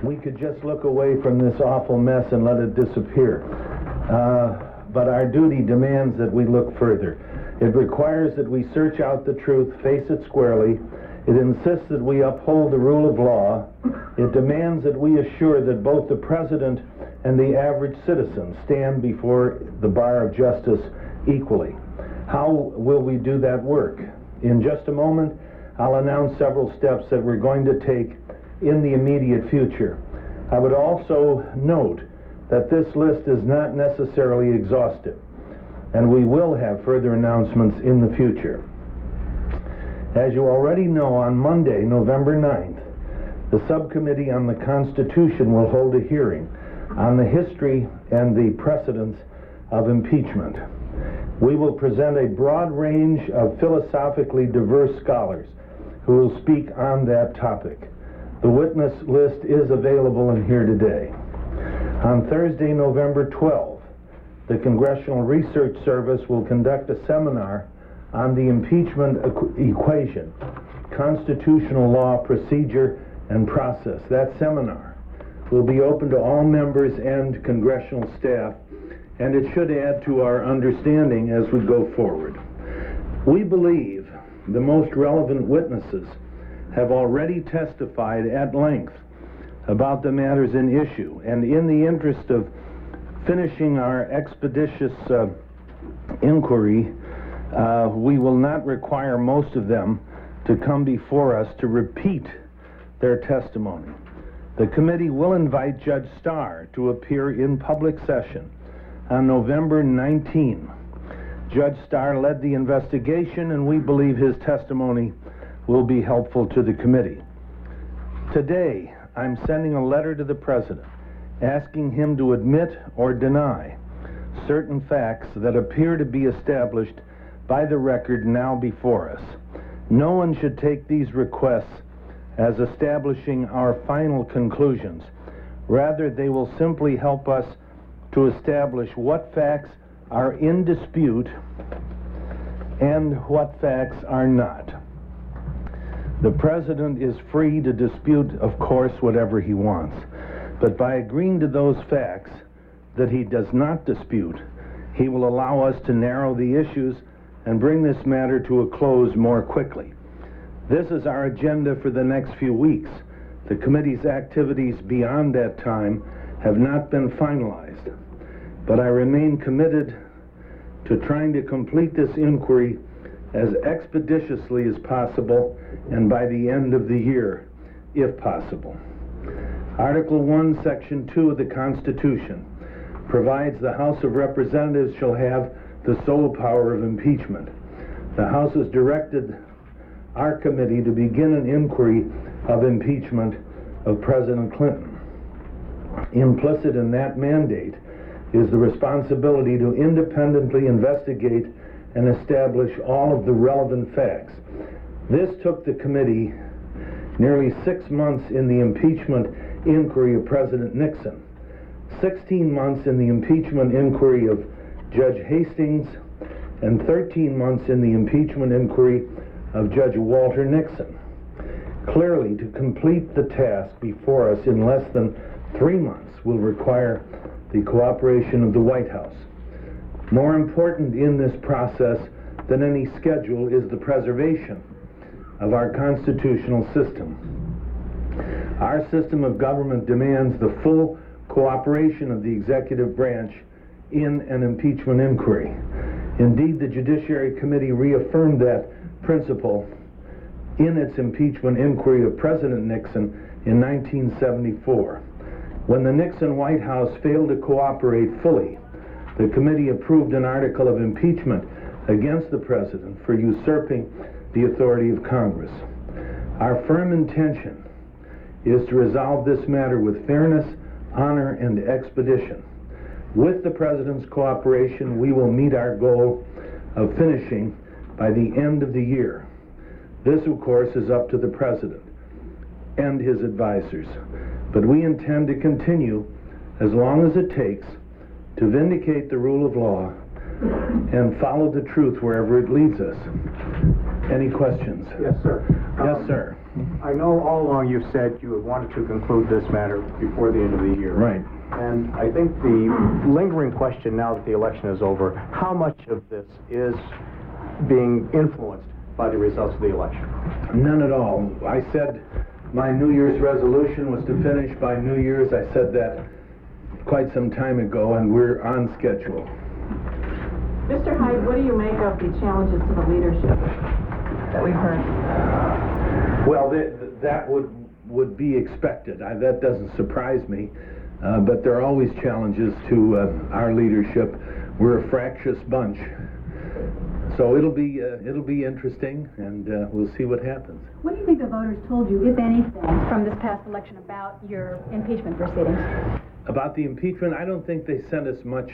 we could just look away from this awful mess and let it disappear. But our duty demands that we look further. It requires that we search out the truth, face it squarely. It insists that we uphold the rule of law. It demands that we assure that both the president and the average citizen stand before the bar of justice equally. How will we do that work? In just a moment, I'll announce several steps that we're going to take in the immediate future. I would also note that this list is not necessarily exhaustive, and we will have further announcements in the future. As you already know, on Monday, November 9th, the Subcommittee on the Constitution will hold a hearing on the history and the precedents of impeachment. We will present a broad range of philosophically diverse scholars who will speak on that topic. The witness list is available in here today. On Thursday, November 12th, the Congressional Research Service will conduct a seminar on the impeachment equation, constitutional law, procedure, and process. That seminar will be open to all members and congressional staff, and it should add to our understanding as we go forward. We believe the most relevant witnesses have already testified at length about the matters in issue, and in the interest of finishing our expeditious inquiry, we will not require most of them to come before us to repeat their testimony. The committee will invite Judge Starr to appear in public session on November 19. Judge Starr led the investigation, and we believe his testimony will be helpful to the committee. Today, I'm sending a letter to the President asking him to admit or deny certain facts that appear to be established by the record now before us. No one should take these requests as establishing our final conclusions. Rather, they will simply help us to establish what facts are in dispute and what facts are not. The President is free to dispute, of course, whatever he wants, but by agreeing to those facts that he does not dispute, he will allow us to narrow the issues and bring this matter to a close more quickly. This is our agenda for the next few weeks. The committee's activities beyond that time have not been finalized, but I remain committed to trying to complete this inquiry as expeditiously as possible and by the end of the year, if possible. Article 1, Section 2 of the Constitution provides the House of Representatives shall have the sole power of impeachment. The House has directed our committee to begin an inquiry of impeachment of President Clinton. Implicit in that mandate is the responsibility to independently investigate and establish all of the relevant facts. This took the committee nearly 6 months in the impeachment inquiry of President Nixon, 16 months in the impeachment inquiry of Judge Hastings, and 13 months in the impeachment inquiry of Judge Walter Nixon. Clearly, to complete the task before us in less than 3 months will require the cooperation of the White House. More important in this process than any schedule is the preservation of our constitutional system. Our system of government demands the full cooperation of the executive branch in an impeachment inquiry. Indeed, the Judiciary Committee reaffirmed that principle in its impeachment inquiry of President Nixon in 1974. When the Nixon White House failed to cooperate fully, the committee approved an article of impeachment against the President for usurping the authority of Congress. Our firm intention is to resolve this matter with fairness, honor, and expedition. With the President's cooperation, we will meet our goal of finishing by the end of the year. This, of course, is up to the President and his advisors, but we intend to continue as long as it takes to vindicate the rule of law and follow the truth wherever it leads us. Any questions? Yes, sir. Yes, sir. I know all along you've said you wanted to conclude this matter before the end of the year. Right. And I think the lingering question now that the election is over, how much of this is being influenced by the results of the election? None at all. I said my New Year's resolution was to finish by New Year's. I said that quite some time ago, and we're on schedule. Mr. Hyde, what do you make of the challenges to the leadership that we've heard? Well, that would be expected. That doesn't surprise me. But there are always challenges to our leadership. We're a fractious bunch. So it'll be interesting, and we'll see what happens. What do you think the voters told you, if anything, from this past election about your impeachment proceedings? About the impeachment, I don't think they sent us much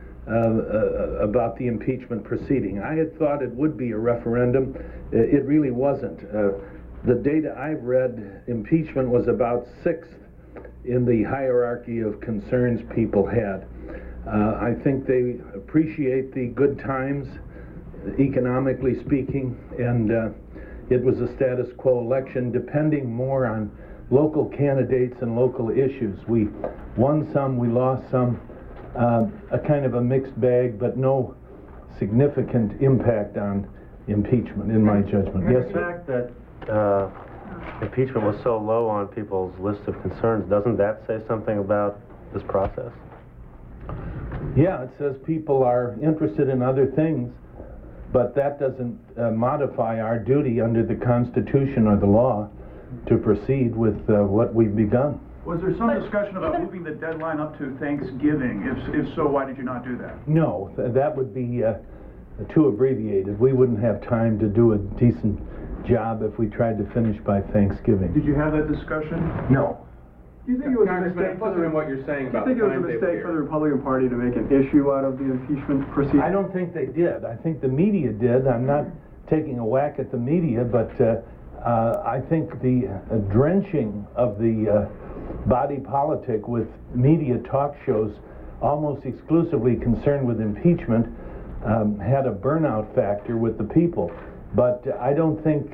about the impeachment proceeding. I had thought it would be a referendum. It really wasn't. The data I've read, impeachment was about sixth in the hierarchy of concerns people had. I think they appreciate the good times, economically speaking, and it was a status quo election, depending more on local candidates and local issues. We won some, we lost some, a kind of a mixed bag, but no significant impact on impeachment, in my judgment. Yes, The sir. fact that impeachment was so low on people's list of concerns, doesn't that say something about this process? Yeah, it says people are interested in other things, but that doesn't modify our duty under the Constitution or the law to proceed with what we've begun. Was there some discussion about moving the deadline up to Thanksgiving? If so, why did you not do that? No, that would be too abbreviated. We wouldn't have time to do a decent job if we tried to finish by Thanksgiving. Did you have that discussion? No. Do you think it was a Congressman, mistake implicit in what you're saying about do you think the it was a timetable mistake here. for the Republican Party to make an issue out of the impeachment proceeding? I don't think they did. I think the media did. I'm not taking a whack at the media, but I think the drenching of the body politic with media talk shows almost exclusively concerned with impeachment had a burnout factor with the people. But I don't think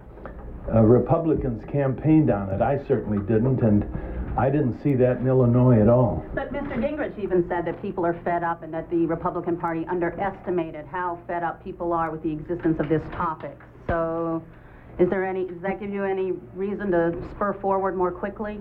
Republicans campaigned on it. I certainly didn't, and I didn't see that in Illinois at all. But Mr. Gingrich even said that people are fed up and that the Republican Party underestimated how fed up people are with the existence of this topic. So does that give you any reason to spur forward more quickly?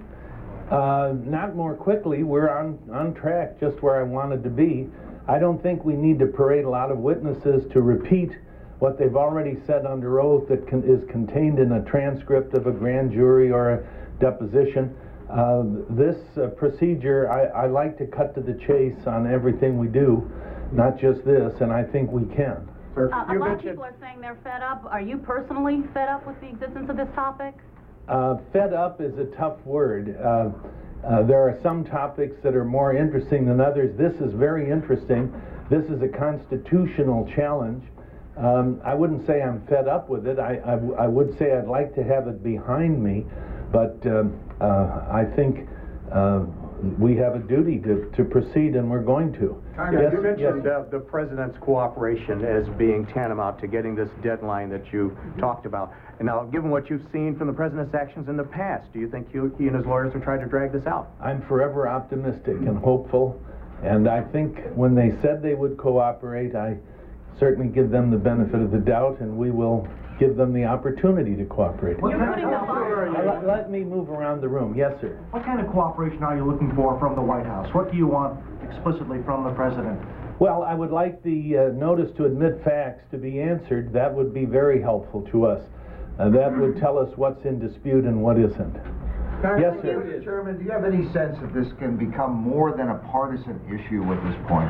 Not more quickly. We're on track, just where I wanted to be. I don't think we need to parade a lot of witnesses to repeat what they've already said under oath that is contained in a transcript of a grand jury or a deposition. This procedure, I like to cut to the chase on everything we do, not just this, and I think we can. A lot of people are saying they're fed up. Are you personally fed up with the existence of this topic? Fed up is a tough word. There are some topics that are more interesting than others. This is very interesting. This is a constitutional challenge. I wouldn't say I'm fed up with it. I would say I'd like to have it behind me, but I think we have a duty to proceed, and we're going to. Yes, you mentioned the President's cooperation as being tantamount to getting this deadline that you talked about. And now, given what you've seen from the President's actions in the past, do you think he and his lawyers have tried to drag this out? I'm forever optimistic and hopeful, and I think when they said they would cooperate, I certainly give them the benefit of the doubt, and we will give them the opportunity to cooperate. Let me move around the room. Yes, sir. What kind of cooperation are you looking for from the White House? What do you want explicitly from the President? Well, I would like the notice to admit facts to be answered. That would be very helpful to us. That would tell us what's in dispute and what isn't. Yes, sir. Mr. Chairman, do you have any sense that this can become more than a partisan issue at this point?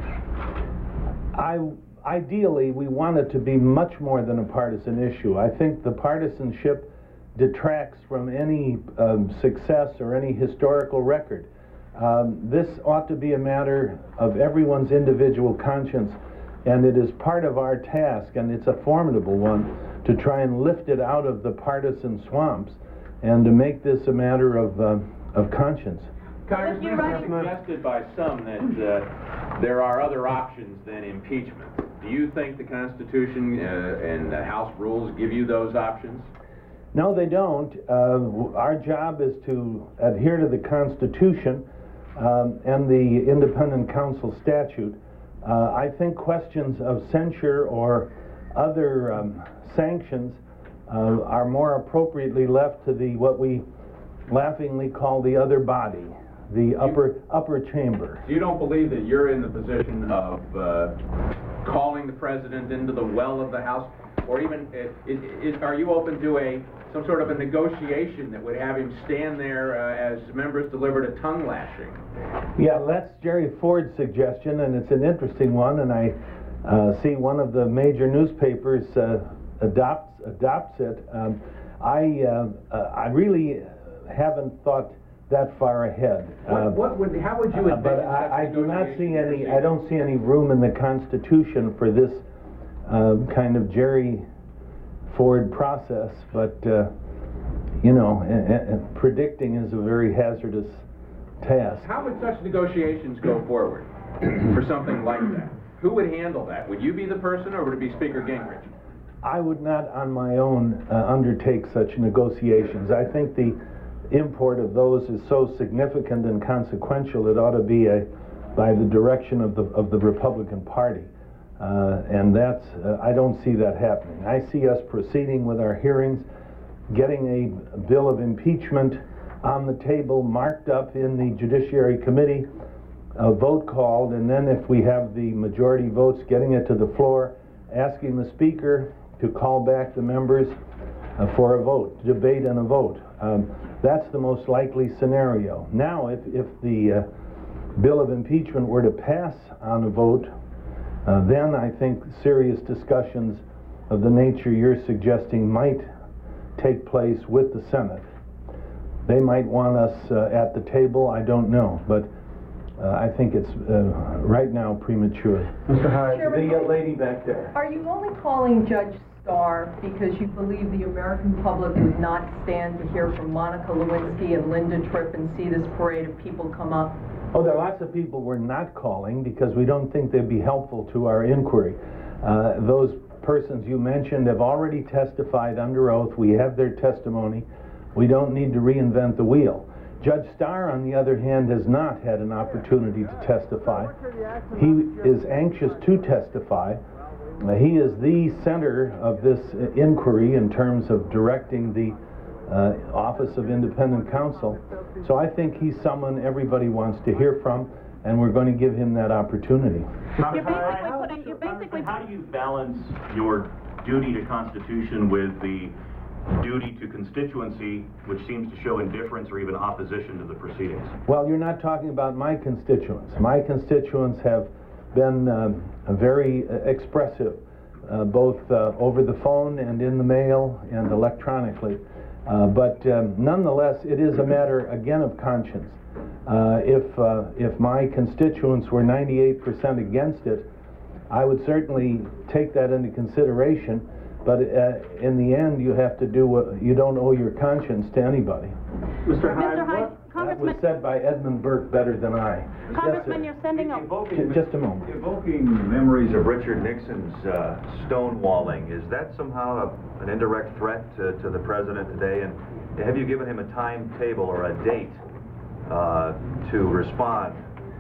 Ideally, we want it to be much more than a partisan issue. I think the partisanship detracts from any success or any historical record. This ought to be a matter of everyone's individual conscience, and it is part of our task, and it's a formidable one, to try and lift it out of the partisan swamps and to make this a matter of conscience. Congressman, it's suggested by some that there are other options than impeachment. Do you think the Constitution and the House rules give you those options? No, they don't. Our job is to adhere to the Constitution and the Independent Counsel statute. I think questions of censure or other sanctions are more appropriately left to what we laughingly call the other body, the upper chamber. You don't believe that you're in the position of calling the president into the well of the House, or even are you open to some sort of a negotiation that would have him stand there as members delivered a tongue lashing? Yeah, that's Jerry Ford's suggestion, and it's an interesting one, and I see one of the major newspapers adopts it. I really haven't thought that far ahead. How would you advance but I do not see any. I don't see any room in the Constitution for this kind of Jerry Ford process. But you know, predicting is a very hazardous task. How would such negotiations go forward for something like that? Who would handle that? Would you be the person, or would it be Speaker Gingrich? I would not on my own undertake such negotiations. I think the import of those is so significant and consequential it ought to be by the direction of the Republican Party. And that's, I don't see that happening. I see us proceeding with our hearings, getting a bill of impeachment on the table, marked up in the Judiciary Committee, a vote called, and then if we have the majority votes, getting it to the floor, asking the Speaker to call back the members for a vote, debate and a vote. That's the most likely scenario. Now, if the bill of impeachment were to pass on a vote, then I think serious discussions of the nature you're suggesting might take place with the Senate. They might want us at the table, I don't know, but I think it's right now premature. Mr. Hyde, The lady back there. Are you only calling Judge Starr because you believe the American public would not stand to hear from Monica Lewinsky and Linda Tripp and see this parade of people come up? Oh, there are lots of people we're not calling because we don't think they'd be helpful to our inquiry. Those persons you mentioned have already testified under oath. We have their testimony. We don't need to reinvent the wheel. Judge Starr, on the other hand, has not had an opportunity to testify. He is anxious to testify. He is the center of this inquiry in terms of directing the Office of Independent Counsel. So I think he's someone everybody wants to hear from, and we're going to give him that opportunity. How do you balance your duty to Constitution with the duty to constituency, which seems to show indifference or even opposition to the proceedings? Well, you're not talking about my constituents. My constituents have been very expressive, both over the phone and in the mail and electronically. But nonetheless, it is a matter, again, of conscience. If my constituents were 98% against it, I would certainly take that into consideration. But in the end, you have to do what you don't owe your conscience to anybody. Mr. Hyde, that was said by Edmund Burke better than I. Congressman, yes, you're sending a... Just a moment. Evoking memories of Richard Nixon's stonewalling, is that somehow an indirect threat to the president today? And have you given him a timetable or a date to respond?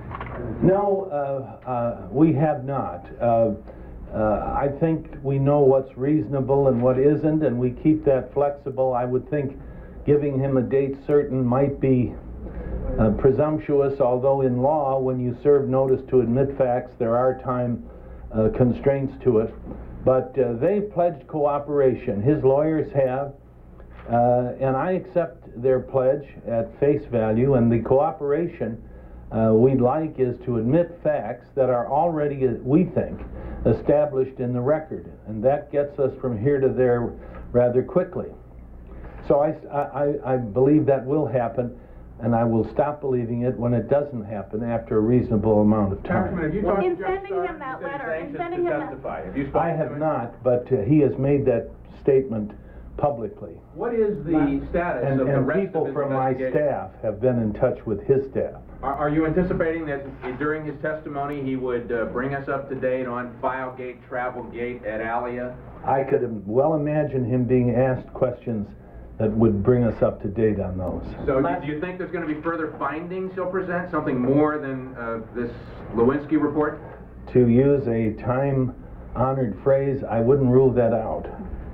No, we have not. I think we know what's reasonable and what isn't, and we keep that flexible. I would think giving him a date certain might be presumptuous, although in law, when you serve notice to admit facts, there are time constraints to it. But they've pledged cooperation. His lawyers have, and I accept their pledge at face value, and the cooperation we'd like is to admit facts that are already, we think, established in the record, and that gets us from here to there rather quickly. So I believe that will happen, and I will stop believing it when it doesn't happen after a reasonable amount of time. In sending him that letter, in sending him that... I have not, but he has made that statement publicly. What is the status And, of the and rest of people his from my investigation? staff have been in touch with his staff. Are you anticipating that during his testimony, he would bring us up to date on Filegate, Travelgate, et alia? I could well imagine him being asked questions that would bring us up to date on those. So do you think there's going to be further findings he'll present, something more than this Lewinsky report? To use a time-honored phrase, I wouldn't rule that out.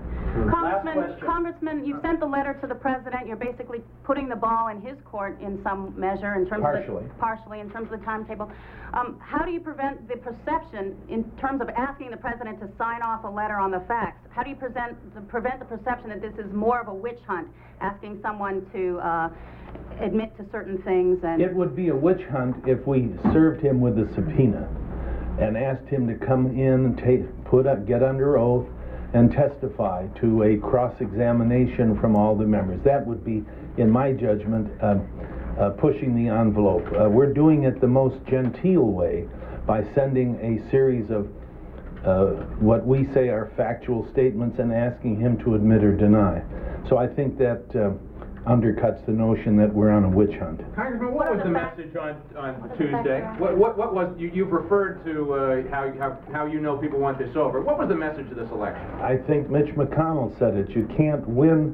Congressman, you sent the letter to the president. You're basically putting the ball in his court in some measure in terms partially in terms of the timetable. How do you prevent the perception in terms of asking the president to sign off a letter on the facts? How do you prevent the perception that this is more of a witch hunt, asking someone to admit to certain things? And it would be a witch hunt if we served him with a subpoena and asked him to come in, get under oath, and testify to a cross-examination from all the members. That would be, in my judgment, pushing the envelope. We're doing it the most genteel way by sending a series of what we say are factual statements and asking him to admit or deny. So I think that undercuts the notion that we're on a witch hunt. Congressman, what was the message on Tuesday? What was, you've referred to how you know people want this over. What was the message of this election? I think Mitch McConnell said it. You can't win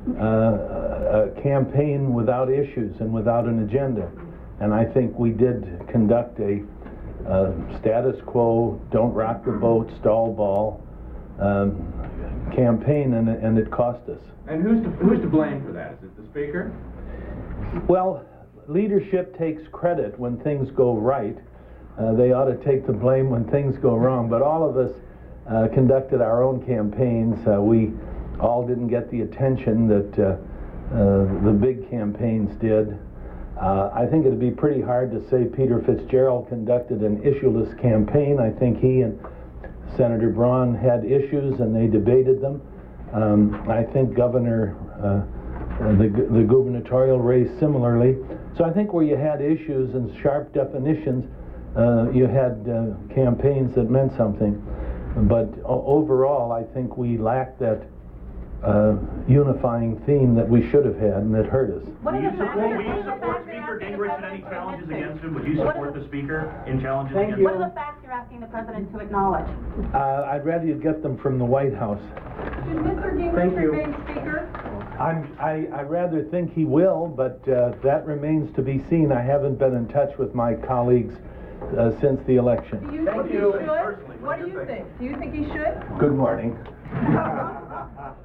a campaign without issues and without an agenda. And I think we did conduct a status quo, don't rock the boat, stall ball campaign, and it cost us. And who's to blame for that? Is it the Speaker? Well, leadership takes credit when things go right. They ought to take the blame when things go wrong. But all of us conducted our own campaigns. We all didn't get the attention that the big campaigns did. I think it'd be pretty hard to say Peter Fitzgerald conducted an issueless campaign. I think he and Senator Braun had issues and they debated them. I think the gubernatorial race similarly. So I think where you had issues and sharp definitions, you had campaigns that meant something. But overall, I think we lacked that unifying theme that we should have had, and that hurt us. Will you support Speaker Gingrich in any challenges against him? Would you support the Speaker in challenges against him? what are the facts you're asking the president to acknowledge? I'd rather you get them from the White House. Should Mr. Gingrich remain Speaker? I rather think he will, but that remains to be seen. I haven't been in touch with my colleagues since the election. Do you think he should? What do you think? Do you think he should? Good morning.